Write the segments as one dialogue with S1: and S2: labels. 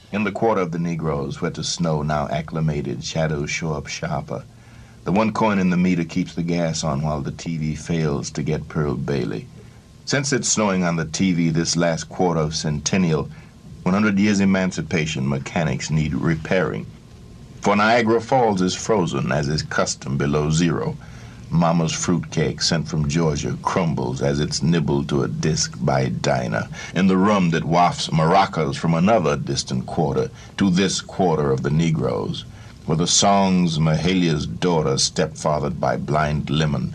S1: In the quarter of the Negroes, where to snow now acclimated, shadows show up sharper. The 1 coin in the meter keeps the gas on while the TV fails to get Pearl Bailey. Since it's snowing on the TV this last quarter of centennial, 100 years emancipation, mechanics need repairing. For Niagara Falls is frozen, as is custom, below zero. Mama's fruitcake sent from Georgia crumbles as it's nibbled to a disc by Dinah in the rum that wafts maracas from another distant quarter to this quarter of the Negroes, where the song's Mahalia's daughter stepfathered by blind lemon.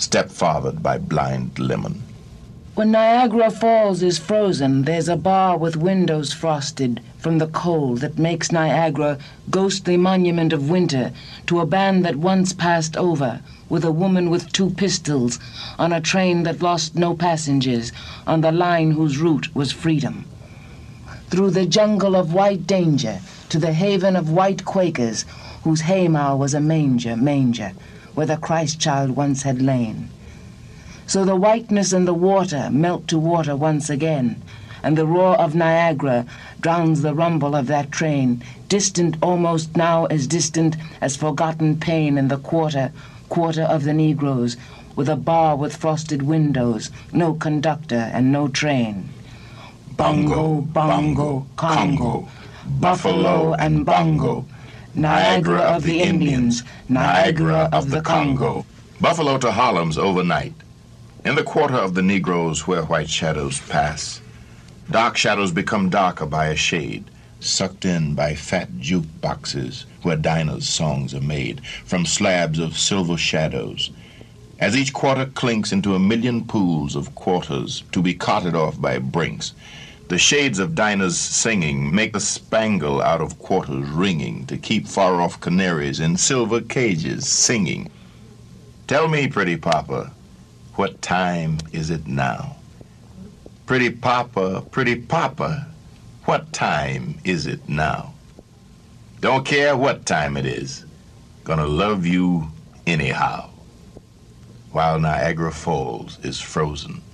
S2: When Niagara Falls is frozen, there's a bar with windows frosted from the cold that makes Niagara ghostly monument of winter to a band that once passed over with a woman with 2 pistols on a train that lost no passengers on the line whose route was freedom. Through the jungle of white danger to the haven of white Quakers whose haymow was a manger, where the Christ child once had lain. So the whiteness and the water melt to water once again, and the roar of Niagara drowns the rumble of that train, distant almost now as distant as forgotten pain in the quarter of the Negroes, with a bar with frosted windows, no conductor and no train. Bongo, bongo, Congo, buffalo and bongo, Niagara of the Indians, Niagara of the Congo.
S1: Buffalo to Harlem's overnight. In the quarter of the Negroes where white shadows pass, dark shadows become darker by a shade, sucked in by fat jukeboxes where Dinah's songs are made from slabs of silver shadows. As each quarter clinks into a million pools of quarters to be carted off by brinks, the shades of Dinah's singing make the spangle out of quarters ringing to keep far-off canaries in silver cages singing. Tell me, pretty papa, what time is it now? Pretty papa, what time is it now? Don't care what time it is. Gonna love you anyhow. While Niagara Falls is frozen.